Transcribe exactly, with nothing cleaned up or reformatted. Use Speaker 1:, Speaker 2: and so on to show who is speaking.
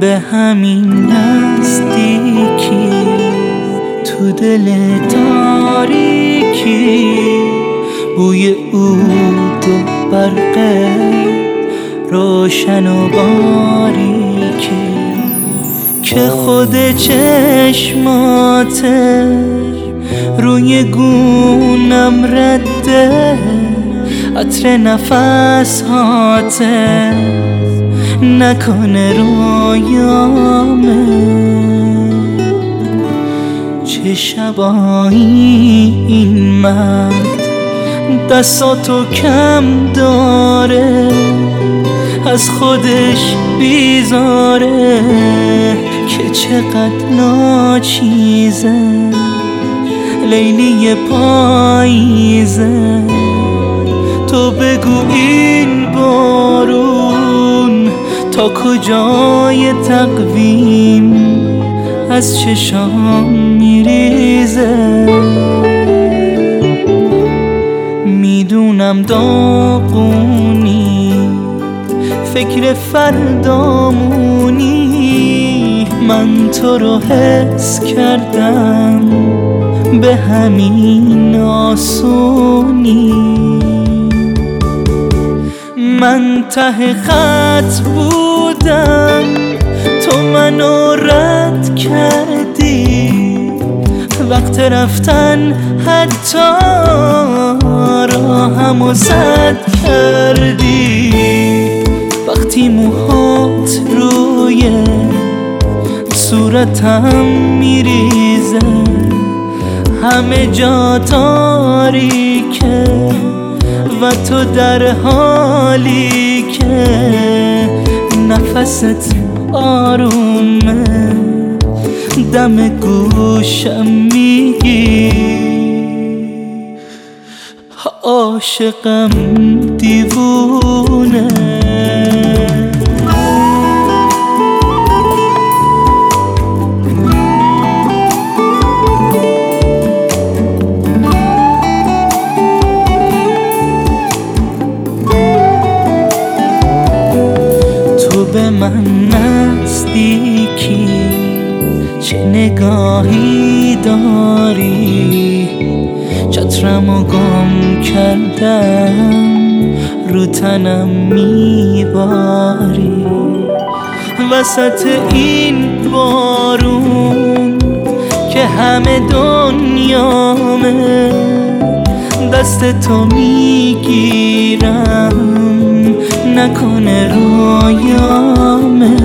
Speaker 1: به همین نزدیکی تو دل تاریکی، بوی عود و برق روشن و باریکی که خود چشمات روی گونم رده، عطر نفسات نکنه رویامه. چه شبایی این مرد دستاتو کم داره، از خودش بیزاره که چقدر ناچیزه، لیلی پاییزه. تو بگو این بارون تا کجای تقویم از چشام میریزه. میدونم داغونی، فکر فردامونی، من تو رو حس کردم به همین آسونی. من ته خط بودم، تو منو رد کردی، وقت رفتن حتی راهمو سد کردی. وقتی موهات روی صورتم میریزه، همه جا تاریکه و تو در حالی که نفست آرومه، دم گوشم میگی عاشقم دیوونه. به من نزدیکی، چه نگاهی داری، چترمو گم کردم رو تنم میباری. وسط این بارون که همه دنیامه، دست تو میگیرم نکنه رویامه.